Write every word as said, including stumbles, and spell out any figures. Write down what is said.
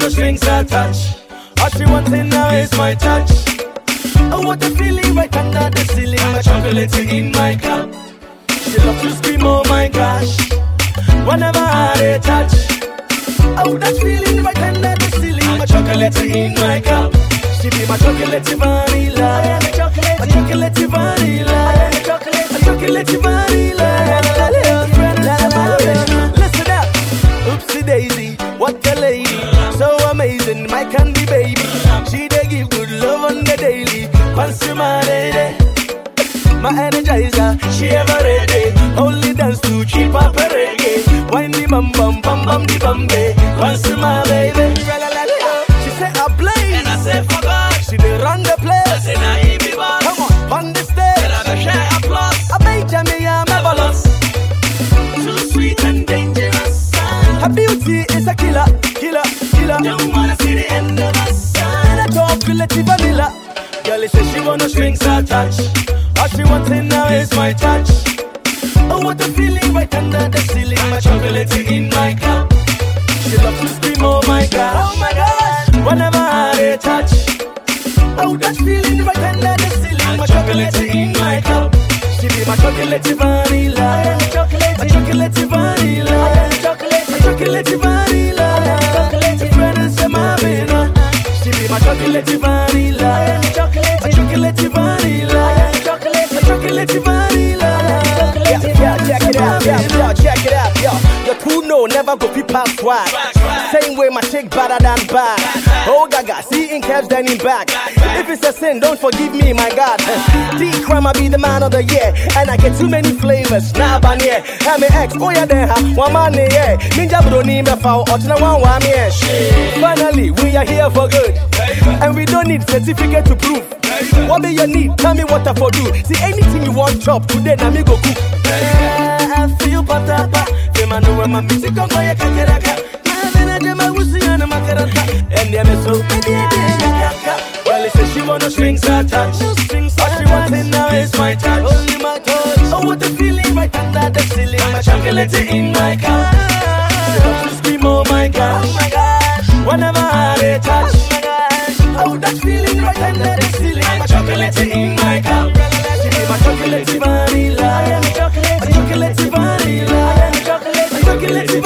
no strings attached. All she wanting now is my touch. Oh, what a feeling right under the ceiling. My chocolate in my cup. She love to scream, oh my gosh, whenever I touch. Oh, that feeling right under the ceiling. My chocolate in my cup. She be my chocolate vanilla. My chocolate vanilla. My chocolate vanilla. Listen up, oopsie daisy, what a lady, so amazing, my candy baby. She dey give good love on the daily. Consumer lady, my energizer, she ever ready. Only dance to keep up a reggae. Wine the bum bum bum bum the bum bay. Consumer baby. She say I play, and I say forgot. She dey run the place. I say na he be boss. Come on, on the stage. Then I go share applause. I bet Jamie I'm marvelous. Too sweet and dangerous. Her beauty is a killer, killer, killer. Don't wanna see the end of us. And I talk chocolate vanilla. Girl, it says she want no strings attached. All she wanting now is my touch. Oh, what a feeling right under the ceiling. My chocolate in my cup. She love to scream, oh my god, oh my god, whenever I touch. Oh, that feeling right under the ceiling. My chocolate in my cup. She be my chocolate vanilla. My chocolate, my chocolate vanilla. My chocolate, my chocolate vanilla. Chocolate friends in my vena. She be my chocolate vanilla. My chocolate, my chocolate vanilla. Chocolate, my chocolate vanilla. Yeah, yeah, check it out, yeah, yeah, check it out, yeah. The two no never go peep past swag. Same way my chick better than bad. Oh gaga, see in caps then in back. If it's a sin, don't forgive me, my God. D-Crime, I be the man of the year. And I get too many flavors, nah ban yeah. I'm an ex, oh yeah then ha, one man yeah. Ninja bro need me foul, or to one one yeah. Finally, we are here for good. And we don't need certificate to prove. What may you need? Tell me what I for do. See anything you want chop today, na me go cook. I feel butter, feel my know my music on my kakaraka. Na na my wusi na makaranta. And yeah me so well, it says she want no strings attached. All she wanting now is my touch. Only my touch. Oh, what a feeling right under the ceiling. My chocolate in my cup. She love to scream, oh my gosh, oh my gosh, whenever I touch. Oh, that feeling right under the ceiling. My chocolate in my cup. She be my chocolate vanilla. My chocolate vanilla. My chocolate